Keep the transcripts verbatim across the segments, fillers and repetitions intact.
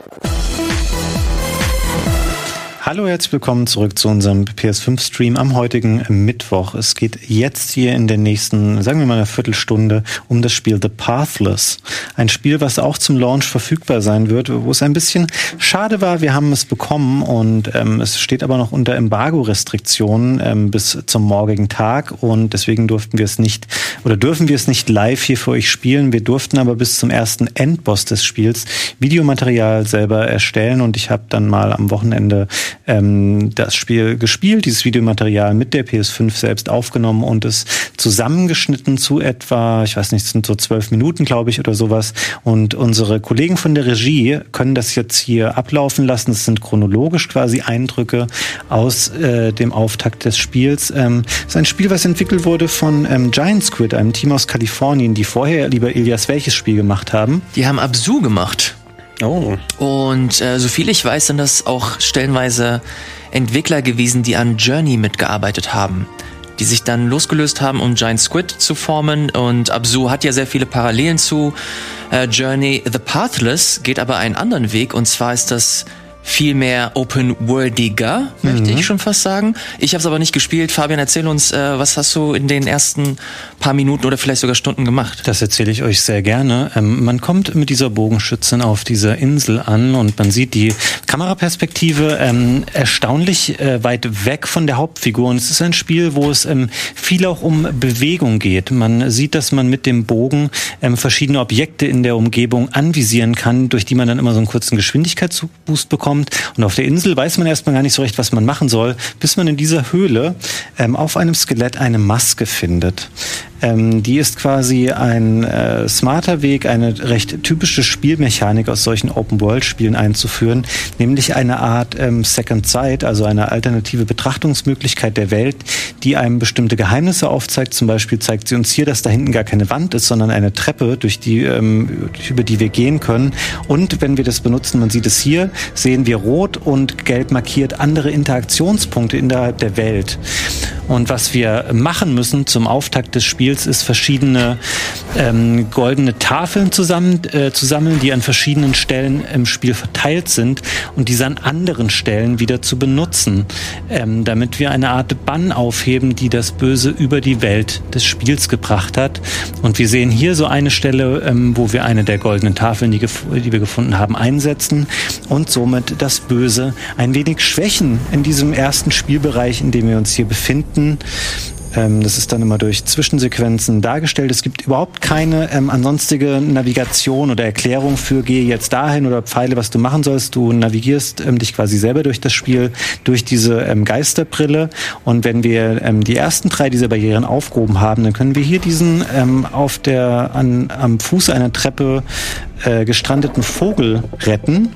Hallo, herzlich willkommen zurück zu unserem P S fünf Stream am heutigen Mittwoch. Es geht jetzt hier in der nächsten, sagen wir mal eine Viertelstunde, um das Spiel The Pathless. Ein Spiel, was auch zum Launch verfügbar sein wird, wo es ein bisschen schade war. Wir haben es bekommen und ähm, es steht aber noch unter Embargo-Restriktionen ähm, bis zum morgigen Tag und deswegen durften wir es nicht oder dürfen wir es nicht live hier für euch spielen. Wir durften aber bis zum ersten Endboss des Spiels Videomaterial selber erstellen und ich habe dann mal am Wochenende ähm, das Spiel gespielt, dieses Videomaterial mit der P S fünf selbst aufgenommen und es zusammengeschnitten zu etwa, ich weiß nicht, es sind so zwölf Minuten, glaube ich, oder sowas. Und unsere Kollegen von der Regie können das jetzt hier ablaufen lassen. Das sind chronologisch quasi Eindrücke aus äh, dem Auftakt des Spiels. Ähm, es ist ein Spiel, was entwickelt wurde von ähm, Giant Squid, einem Team aus Kalifornien, die vorher, lieber Ilias, welches Spiel gemacht haben? Die haben Abzu gemacht. Oh. Und äh, soviel ich weiß, sind das auch stellenweise Entwickler gewesen, die an Journey mitgearbeitet haben, die sich dann losgelöst haben, um Giant Squid zu formen. Und Abzu hat ja sehr viele Parallelen zu äh, Journey. The Pathless geht aber einen anderen Weg, und zwar ist das viel mehr open-worldiger, möchte mhm. ich schon fast sagen. Ich habe es aber nicht gespielt. Fabian, erzähl uns, äh, was hast du in den ersten paar Minuten oder vielleicht sogar Stunden gemacht? Das erzähle ich euch sehr gerne. Ähm, man kommt mit dieser Bogenschützin auf dieser Insel an und man sieht die Kameraperspektive ähm, erstaunlich äh, weit weg von der Hauptfigur. Und es ist ein Spiel, wo es ähm, viel auch um Bewegung geht. Man sieht, dass man mit dem Bogen ähm, verschiedene Objekte in der Umgebung anvisieren kann, durch die man dann immer so einen kurzen Geschwindigkeitsboost bekommt. Und auf der Insel weiß man erstmal gar nicht so recht, was man machen soll, bis man in dieser Höhle ähm, auf einem Skelett eine Maske findet. Ähm, die ist quasi ein äh, smarter Weg, eine recht typische Spielmechanik aus solchen Open-World-Spielen einzuführen, nämlich eine Art ähm, Second Sight, also eine alternative Betrachtungsmöglichkeit der Welt, die einem bestimmte Geheimnisse aufzeigt. Zum Beispiel zeigt sie uns hier, dass da hinten gar keine Wand ist, sondern eine Treppe, durch die, ähm, über die wir gehen können. Und wenn wir das benutzen, man sieht es hier, sehen wir rot und gelb markiert andere Interaktionspunkte innerhalb der Welt. Und was wir machen müssen zum Auftakt des Spiels, ist verschiedene ähm, goldene Tafeln zusammen, äh, zu sammeln, die an verschiedenen Stellen im Spiel verteilt sind und diese an anderen Stellen wieder zu benutzen, ähm, damit wir eine Art Bann aufheben, die das Böse über die Welt des Spiels gebracht hat. Und wir sehen hier so eine Stelle, ähm, wo wir eine der goldenen Tafeln, die, gef- die wir gefunden haben, einsetzen und somit das Böse ein wenig schwächen in diesem ersten Spielbereich, in dem wir uns hier befinden. Ähm, das ist dann immer durch Zwischensequenzen dargestellt. Es gibt überhaupt keine ähm, ansonstige Navigation oder Erklärung für gehe jetzt dahin oder Pfeile, was du machen sollst. Du navigierst ähm, dich quasi selber durch das Spiel, durch diese ähm, Geisterbrille. Und wenn wir ähm, die ersten drei dieser Barrieren aufgehoben haben, dann können wir hier diesen ähm, auf der an, am Fuß einer Treppe äh, gestrandeten Vogel retten,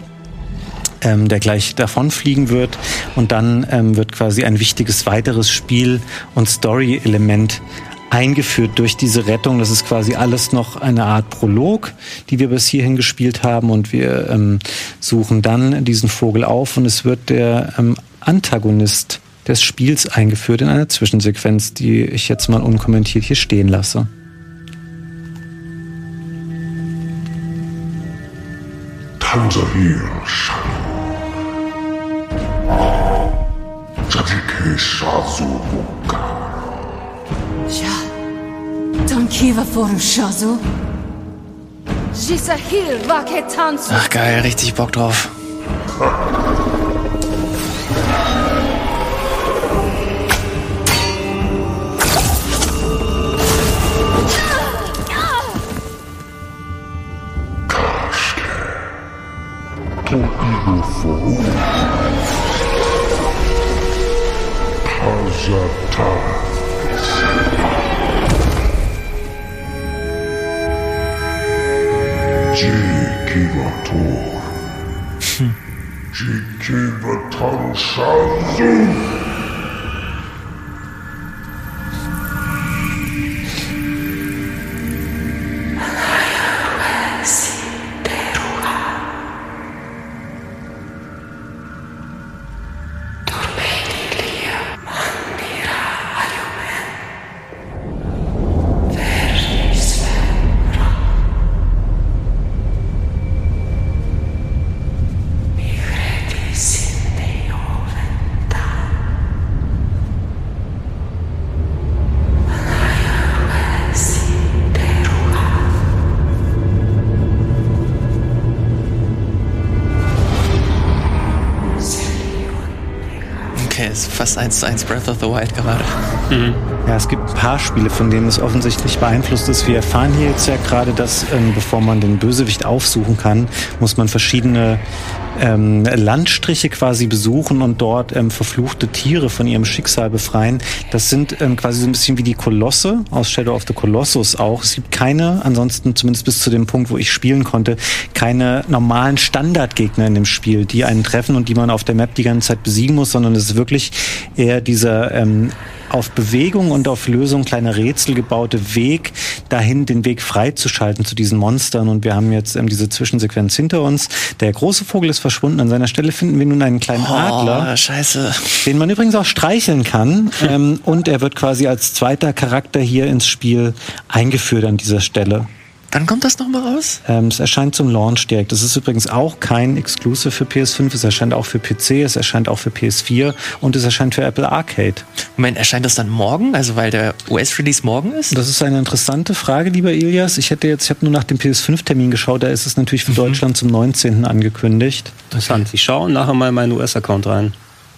Ähm, der gleich davonfliegen wird, und dann ähm, wird quasi ein wichtiges weiteres Spiel- und Story-Element eingeführt durch diese Rettung. Das ist quasi alles noch eine Art Prolog, die wir bis hierhin gespielt haben, und wir ähm, suchen dann diesen Vogel auf und es wird der ähm, Antagonist des Spiels eingeführt in einer Zwischensequenz, die ich jetzt mal unkommentiert hier stehen lasse. Tanzahir Shani. Jadike Shazu Bukar. Ja. Tankiva foru Shazu. Jisahil Wake Tanzu. Ach geil, richtig Bock drauf. To Eagle Foru. Kazata. Jikivator. Jikivatan Shazu. Okay, ist fast eins zu eins Breath of the Wild gerade. Mhm. Ja, es gibt ein paar Spiele, von denen es offensichtlich beeinflusst ist. Wir erfahren hier jetzt ja gerade, dass, ähm, bevor man den Bösewicht aufsuchen kann, muss man verschiedene ähm, Landstriche quasi besuchen und dort ähm, verfluchte Tiere von ihrem Schicksal befreien. Das sind ähm, quasi so ein bisschen wie die Kolosse aus Shadow of the Colossus auch. Es gibt keine, ansonsten zumindest bis zu dem Punkt, wo ich spielen konnte, keine normalen Standardgegner in dem Spiel, die einen treffen und die man auf der Map die ganze Zeit besiegen muss, sondern es ist wirklich eher dieser ähm, auf Bewegung und auf Lösung kleiner Rätsel gebaute Weg, dahin den Weg freizuschalten zu diesen Monstern. Und wir haben jetzt ähm, diese Zwischensequenz hinter uns. Der große Vogel ist verschwunden. An seiner Stelle finden wir nun einen kleinen oh, Adler, Scheiße. den man übrigens auch streicheln kann. ähm, und er wird quasi als zweiter Charakter hier ins Spiel eingeführt an dieser Stelle. Wann kommt das nochmal raus? Ähm, es erscheint zum Launch direkt. Das ist übrigens auch kein Exclusive für P S fünf. Es erscheint auch für P C, es erscheint auch für P S vier und es erscheint für Apple Arcade. Moment, erscheint das dann morgen? Also weil der U S-Release morgen ist? Das ist eine interessante Frage, lieber Elias. Ich hätte jetzt, ich habe nur nach dem P S fünf Termin geschaut, da ist es natürlich für mhm. Deutschland zum neunzehnten angekündigt. Interessant. Ich schaue nachher mal in meinen U S-Account rein.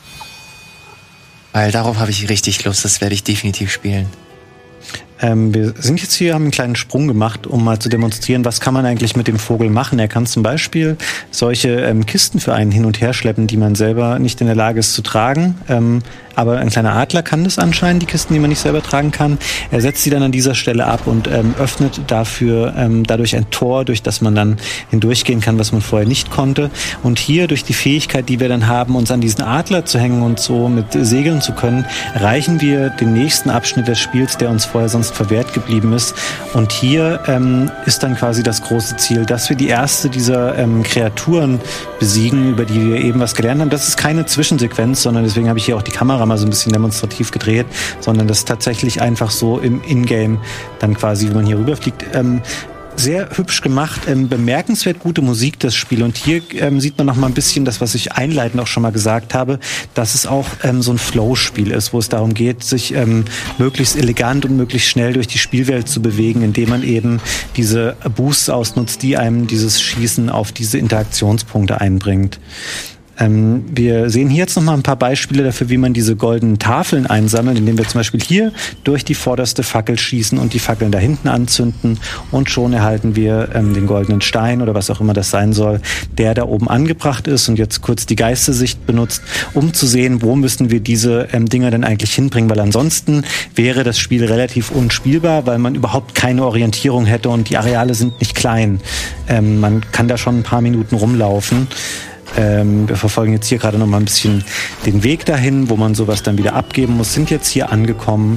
Weil darauf habe ich richtig Lust, das werde ich definitiv spielen. Ähm, wir sind jetzt hier, haben einen kleinen Sprung gemacht, um mal zu demonstrieren, was kann man eigentlich mit dem Vogel machen. Er kann zum Beispiel solche ähm, Kisten für einen hin und her schleppen, die man selber nicht in der Lage ist zu tragen. Ähm, aber ein kleiner Adler kann das anscheinend, die Kisten, die man nicht selber tragen kann. Er setzt sie dann an dieser Stelle ab und ähm, öffnet dafür ähm, dadurch ein Tor, durch das man dann hindurchgehen kann, was man vorher nicht konnte. Und hier durch die Fähigkeit, die wir dann haben, uns an diesen Adler zu hängen und so mit segeln zu können, erreichen wir den nächsten Abschnitt des Spiels, der uns vorher sonst verwehrt geblieben ist. Und hier ähm, ist dann quasi das große Ziel, dass wir die erste dieser ähm, Kreaturen besiegen, über die wir eben was gelernt haben. Das ist keine Zwischensequenz, sondern deswegen habe ich hier auch die Kamera mal so ein bisschen demonstrativ gedreht, sondern das ist tatsächlich einfach so im Ingame dann quasi, wie man hier rüberfliegt. Ähm, sehr hübsch gemacht, ähm, bemerkenswert gute Musik, das Spiel. Und hier ähm, sieht man noch mal ein bisschen das, was ich einleitend auch schon mal gesagt habe, dass es auch ähm, so ein Flow-Spiel ist, wo es darum geht, sich ähm, möglichst elegant und möglichst schnell durch die Spielwelt zu bewegen, indem man eben diese Boosts ausnutzt, die einem dieses Schießen auf diese Interaktionspunkte einbringt. Ähm, wir sehen hier jetzt noch mal ein paar Beispiele dafür, wie man diese goldenen Tafeln einsammelt, indem wir zum Beispiel hier durch die vorderste Fackel schießen und die Fackeln da hinten anzünden und schon erhalten wir ähm, den goldenen Stein oder was auch immer das sein soll, der da oben angebracht ist und jetzt kurz die Geistersicht benutzt, um zu sehen, wo müssen wir diese ähm, Dinger denn eigentlich hinbringen, weil ansonsten wäre das Spiel relativ unspielbar, weil man überhaupt keine Orientierung hätte und die Areale sind nicht klein. Ähm, man kann da schon ein paar Minuten rumlaufen. Ähm, wir verfolgen jetzt hier gerade noch mal ein bisschen den Weg dahin, wo man sowas dann wieder abgeben muss, sind jetzt hier angekommen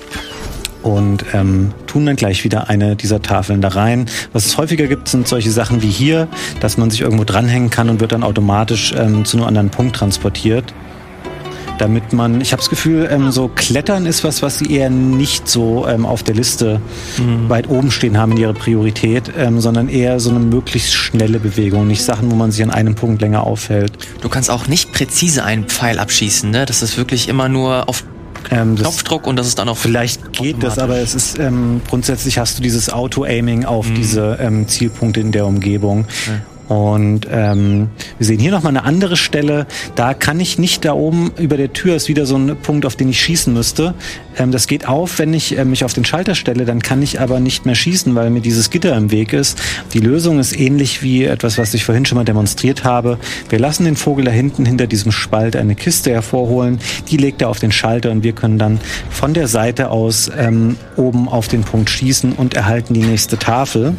und ähm, tun dann gleich wieder eine dieser Tafeln da rein. Was es häufiger gibt, sind solche Sachen wie hier, dass man sich irgendwo dranhängen kann und wird dann automatisch ähm, zu einem anderen Punkt transportiert. Damit man, ich habe das Gefühl, ähm, so Klettern ist was, was sie eher nicht so ähm, auf der Liste mhm. weit oben stehen haben in ihrer Priorität, ähm, sondern eher so eine möglichst schnelle Bewegung, nicht Sachen, wo man sich an einem Punkt länger aufhält. Du kannst auch nicht präzise einen Pfeil abschießen, ne? Das ist wirklich immer nur auf ähm, Knopfdruck und das ist dann auch vielleicht geht das, aber es ist ähm, grundsätzlich hast du dieses Auto-Aiming auf mhm. diese ähm, Zielpunkte in der Umgebung. Mhm. Und ähm, wir sehen hier nochmal eine andere Stelle, da kann ich nicht, da oben über der Tür ist wieder so ein Punkt, auf den ich schießen müsste. Ähm, das geht auf, wenn ich äh, mich auf den Schalter stelle, dann kann ich aber nicht mehr schießen, weil mir dieses Gitter im Weg ist. Die Lösung ist ähnlich wie etwas, was ich vorhin schon mal demonstriert habe. Wir lassen den Vogel da hinten hinter diesem Spalt eine Kiste hervorholen, die legt er auf den Schalter und wir können dann von der Seite aus ähm, oben auf den Punkt schießen und erhalten die nächste Tafel.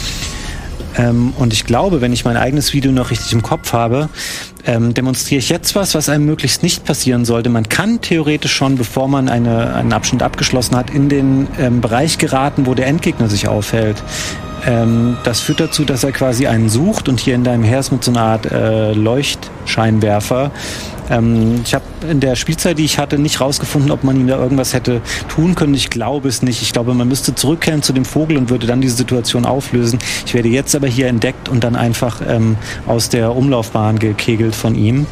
Ähm, und ich glaube, wenn ich mein eigenes Video noch richtig im Kopf habe, ähm, demonstriere ich jetzt was, was einem möglichst nicht passieren sollte. Man kann theoretisch schon, bevor man eine, einen Abschnitt abgeschlossen hat, in den ähm, Bereich geraten, wo der Endgegner sich aufhält. Ähm, das führt dazu, dass er quasi einen sucht und hier in deinem Heer ist mit so einer Art äh, Leuchtscheinwerfer. Ähm, ich habe in der Spielzeit, die ich hatte, nicht rausgefunden, ob man ihm da irgendwas hätte tun können. Ich glaube es nicht. Ich glaube, man müsste zurückkehren zu dem Vogel und würde dann diese Situation auflösen. Ich werde jetzt aber hier entdeckt und dann einfach ähm, aus der Umlaufbahn gekegelt von ihm.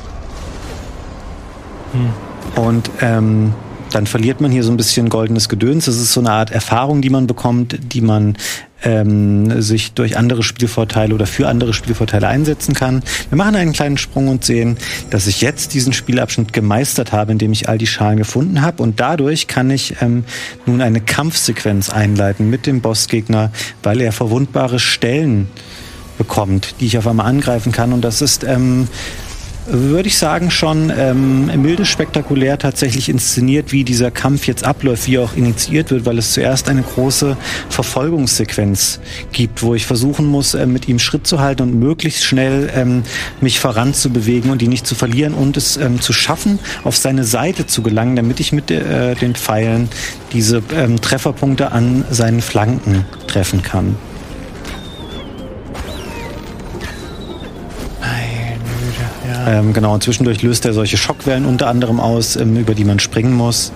Hm. Und ähm, dann verliert man hier so ein bisschen goldenes Gedöns. Das ist so eine Art Erfahrung, die man bekommt, die man ähm, sich durch andere Spielvorteile oder für andere Spielvorteile einsetzen kann. Wir machen einen kleinen Sprung und sehen, dass ich jetzt diesen Spielabschnitt gemeistert habe, indem ich all die Schalen gefunden habe. Und dadurch kann ich ähm, nun eine Kampfsequenz einleiten mit dem Bossgegner, weil er verwundbare Stellen bekommt, die ich auf einmal angreifen kann. Und das ist, ähm, würde ich sagen, schon ähm, milde spektakulär tatsächlich inszeniert, wie dieser Kampf jetzt abläuft, wie er auch initiiert wird, weil es zuerst eine große Verfolgungssequenz gibt, wo ich versuchen muss, äh, mit ihm Schritt zu halten und möglichst schnell ähm, mich voranzubewegen und ihn nicht zu verlieren und es ähm, zu schaffen, auf seine Seite zu gelangen, damit ich mit äh, den Pfeilen diese ähm, Trefferpunkte an seinen Flanken treffen kann. Ähm, genau, und zwischendurch löst er solche Schockwellen unter anderem aus, ähm, über die man springen muss.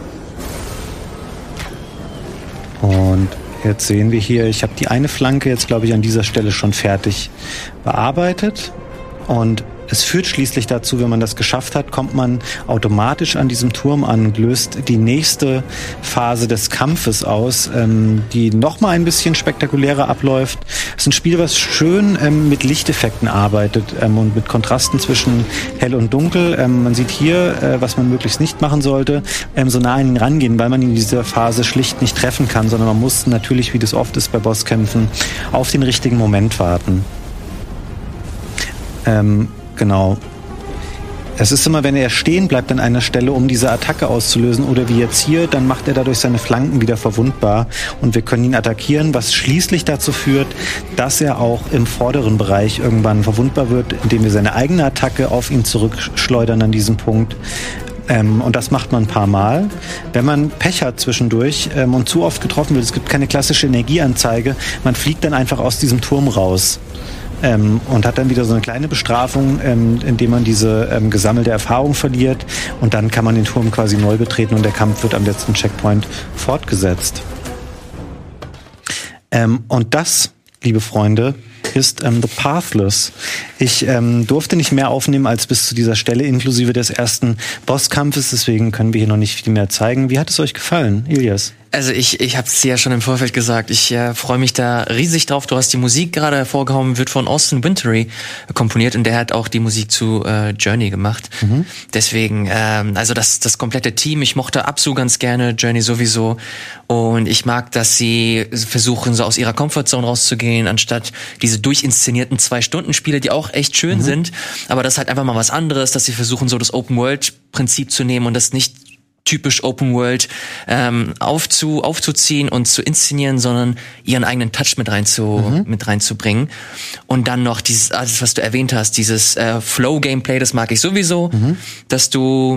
Und jetzt sehen wir hier, ich habe die eine Flanke jetzt, glaube ich, an dieser Stelle schon fertig bearbeitet. Und es führt schließlich dazu, wenn man das geschafft hat, kommt man automatisch an diesem Turm an und löst die nächste Phase des Kampfes aus, ähm, die nochmal ein bisschen spektakulärer abläuft. Es ist ein Spiel, was schön ähm, mit Lichteffekten arbeitet ähm, und mit Kontrasten zwischen hell und dunkel. Ähm, man sieht hier, äh, was man möglichst nicht machen sollte, ähm, so nah an ihn rangehen, weil man ihn in dieser Phase schlicht nicht treffen kann, sondern man muss natürlich, wie das oft ist bei Bosskämpfen, auf den richtigen Moment warten. Ähm, Genau. Es ist immer, wenn er stehen bleibt an einer Stelle, um diese Attacke auszulösen, oder wie jetzt hier, dann macht er dadurch seine Flanken wieder verwundbar und wir können ihn attackieren, was schließlich dazu führt, dass er auch im vorderen Bereich irgendwann verwundbar wird, indem wir seine eigene Attacke auf ihn zurückschleudern an diesem Punkt. Ähm, und das macht man ein paar Mal. Wenn man Pech hat zwischendurch ähm, und zu oft getroffen wird, es gibt keine klassische Energieanzeige, man fliegt dann einfach aus diesem Turm raus. Ähm, und hat dann wieder so eine kleine Bestrafung, ähm, indem man diese ähm, gesammelte Erfahrung verliert und dann kann man den Turm quasi neu betreten und der Kampf wird am letzten Checkpoint fortgesetzt. Ähm, und das, liebe Freunde, ist ähm, The Pathless. Ich ähm, durfte nicht mehr aufnehmen als bis zu dieser Stelle, inklusive des ersten Bosskampfes, deswegen können wir hier noch nicht viel mehr zeigen. Wie hat es euch gefallen, Ilias? Also ich, ich habe es ja schon im Vorfeld gesagt, ich äh, freue mich da riesig drauf. Du hast die Musik gerade hervorgehoben, wird von Austin Wintory komponiert und der hat auch die Musik zu äh, Journey gemacht. Mhm. Deswegen, ähm, also das das komplette Team, ich mochte Absu ganz gerne, Journey sowieso und ich mag, dass sie versuchen, so aus ihrer Comfortzone rauszugehen, anstatt diese durchinszenierten Zwei-Stunden-Spiele, die auch echt schön mhm. sind, aber das ist halt einfach mal was anderes, dass sie versuchen, so das Open-World-Prinzip zu nehmen und das nicht typisch Open World ähm, aufzu, aufzuziehen und zu inszenieren, sondern ihren eigenen Touch mit rein zu, mhm. mit reinzubringen. Und dann noch dieses, alles, was du erwähnt hast, dieses äh, Flow-Gameplay, das mag ich sowieso, mhm. dass du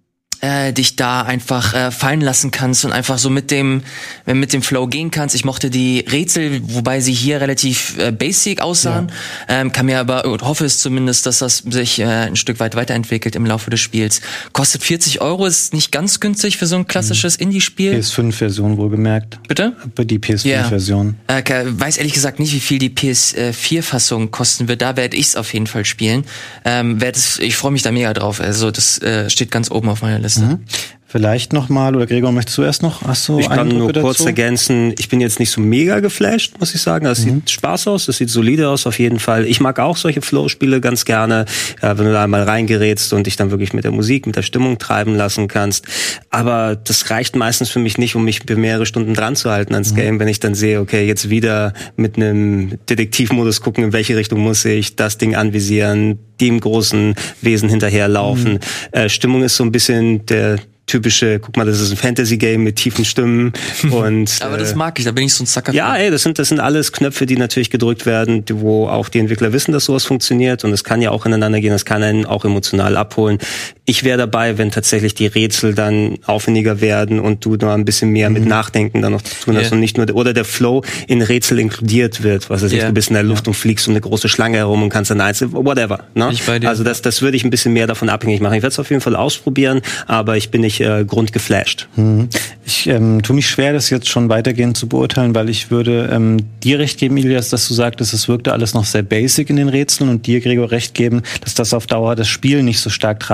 äh, dich da einfach äh, fallen lassen kannst und einfach so mit dem mit dem Flow gehen kannst. Ich mochte die Rätsel, wobei sie hier relativ äh, basic aussahen, ja. ähm, kann mir aber, und hoffe es zumindest, dass das sich äh, ein Stück weit weiterentwickelt im Laufe des Spiels. Kostet vierzig Euro, ist nicht ganz günstig für so ein klassisches mhm. Indie-Spiel. P S fünf Version wohlgemerkt. Bitte? Die P S fünf Version. Ja. Äh, weiß ehrlich gesagt nicht, wie viel die P S vier Fassung kosten wird. Da werde ich es auf jeden Fall spielen. Ähm, werd es, ich freue mich da mega drauf. Also das äh, steht ganz oben auf meiner Liste. Mhm. Vielleicht nochmal, oder Gregor, möchtest du erst noch? Hast du ich kann Eindrücke nur dazu? kurz ergänzen, ich bin jetzt nicht so mega geflasht, muss ich sagen. Das mhm. sieht Spaß aus, das sieht solide aus auf jeden Fall. Ich mag auch solche Flow-Spiele ganz gerne, äh, wenn du da mal reingerätst und dich dann wirklich mit der Musik, mit der Stimmung treiben lassen kannst. Aber das reicht meistens für mich nicht, um mich für mehrere Stunden dran zu halten ans mhm. Game, wenn ich dann sehe, okay, jetzt wieder mit einem Detektivmodus gucken, in welche Richtung muss ich, das Ding anvisieren, dem großen Wesen hinterherlaufen. Mhm. Äh, Stimmung ist so ein bisschen der typische, guck mal, das ist ein Fantasy-Game mit tiefen Stimmen und aber das mag ich, da bin ich so ein Sucker. Ja, ey, das sind das sind alles Knöpfe, die natürlich gedrückt werden, wo auch die Entwickler wissen, dass sowas funktioniert und es kann ja auch ineinander gehen, das kann einen auch emotional abholen. Ich wäre dabei, wenn tatsächlich die Rätsel dann aufwendiger werden und du noch ein bisschen mehr mhm. mit Nachdenken dann noch zu tun hast yeah. und nicht nur, oder der Flow in Rätsel inkludiert wird, was weiß ich, yeah. du bist in der Luft yeah. und fliegst um eine große Schlange herum und kannst dann einzeln, whatever, ne? Also das, das würde ich ein bisschen mehr davon abhängig machen. Ich werde es auf jeden Fall ausprobieren, aber ich bin nicht äh, grundgeflasht. Mhm. Ich ähm, tue mich schwer, das jetzt schon weitergehend zu beurteilen, weil ich würde ähm, dir recht geben, Ilias, dass du sagtest, es wirkte alles noch sehr basic in den Rätseln und dir, Gregor, recht geben, dass das auf Dauer das Spiel nicht so stark tragen kann. Das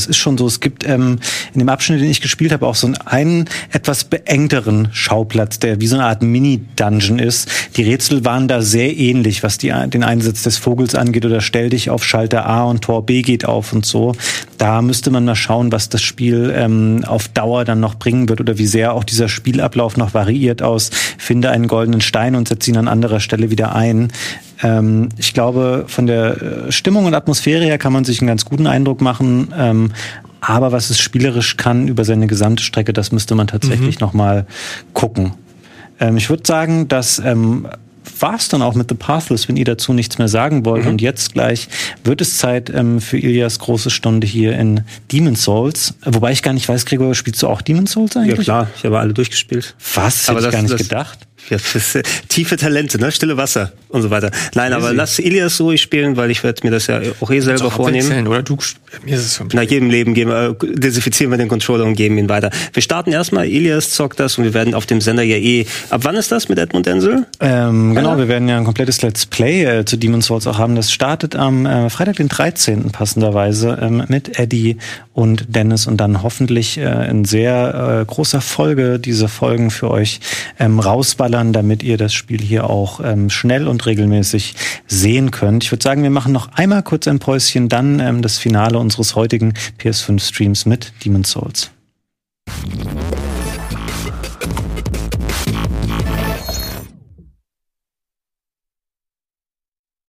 das ist schon so. Es gibt ähm, in dem Abschnitt, den ich gespielt habe, auch so einen, einen etwas beengteren Schauplatz, der wie so eine Art Mini-Dungeon ist. Die Rätsel waren da sehr ähnlich, was die, den Einsatz des Vogels angeht oder stell dich auf Schalter A und Tor B geht auf und so. Da müsste man mal schauen, was das Spiel ähm, auf Dauer dann noch bringen wird oder wie sehr auch dieser Spielablauf noch variiert aus finde einen goldenen Stein und setze ihn an anderer Stelle wieder ein. Ähm, ich glaube, von der Stimmung und Atmosphäre her kann man sich einen ganz guten Eindruck machen. Ähm, aber was es spielerisch kann über seine gesamte Strecke, das müsste man tatsächlich mhm. noch mal gucken. Ähm, ich würde sagen, dass ähm, war es dann auch mit The Pathless, wenn ihr dazu nichts mehr sagen wollt. Mhm. Und jetzt gleich wird es Zeit ähm, für Ilias große Stunde hier in Demon's Souls. Wobei ich gar nicht weiß, Gregor, spielst du auch Demon's Souls eigentlich? Ja klar, ich habe alle durchgespielt. Was? Aber Hätte ich das, gar nicht das, gedacht. Ja, das, äh, tiefe Talente, ne? Stille Wasser und so weiter. Nein, aber lass Ilias ruhig spielen, weil ich werde mir das ja auch eh selber vornehmen. Oder du, mir ist es Nach jedem Leben geben wir, desinfizieren wir den Controller und geben ihn weiter. Wir starten erstmal, Ilias zockt das und wir werden auf dem Sender ja eh. Ab wann ist das mit Edmund Denzel? Ähm, genau, wir werden ja ein komplettes Let's Play äh, zu Demon's Souls auch haben. Das startet am äh, Freitag, den dreizehnten passenderweise ähm, mit Eddie und Dennis und dann hoffentlich äh, in sehr äh, großer Folge diese Folgen für euch ähm, rausballern, damit ihr das Spiel hier auch ähm, schnell und regelmäßig sehen könnt. Ich würde sagen, wir machen noch einmal kurz ein Päuschen, dann ähm, das Finale unseres heutigen P S fünf Streams mit Demon's Souls.